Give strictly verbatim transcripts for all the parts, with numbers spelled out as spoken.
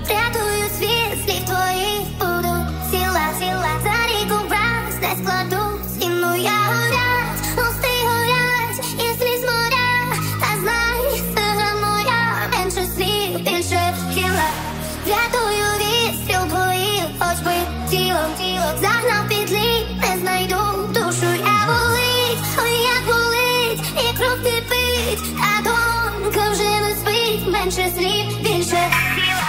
Рятую світ, слів твоїх буду ціла, ціла. За ріку враз не складу стіну я горять, усти горять, і сліз моря. Та знай, сила моя, менше слів, більше тіла. Рятую від стріл твоїх, хоч би тілом, тілом загнав під лід, не знайду душу я болить, ой, як болить, і кров кипить, а донька вже не спить, менше слів, більше тіла.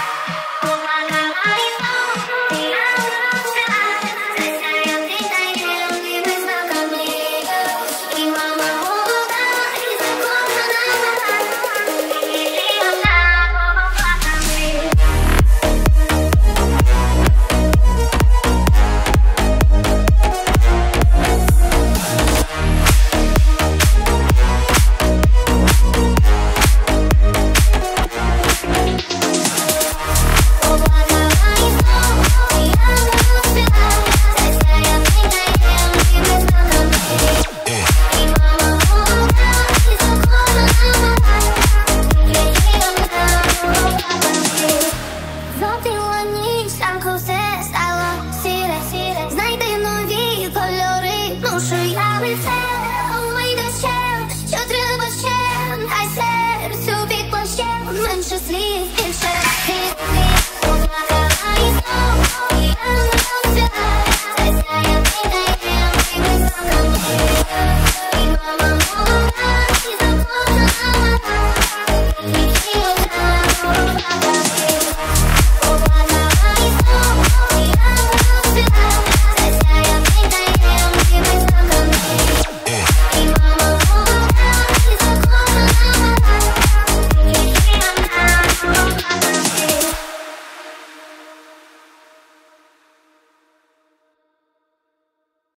Менше слів.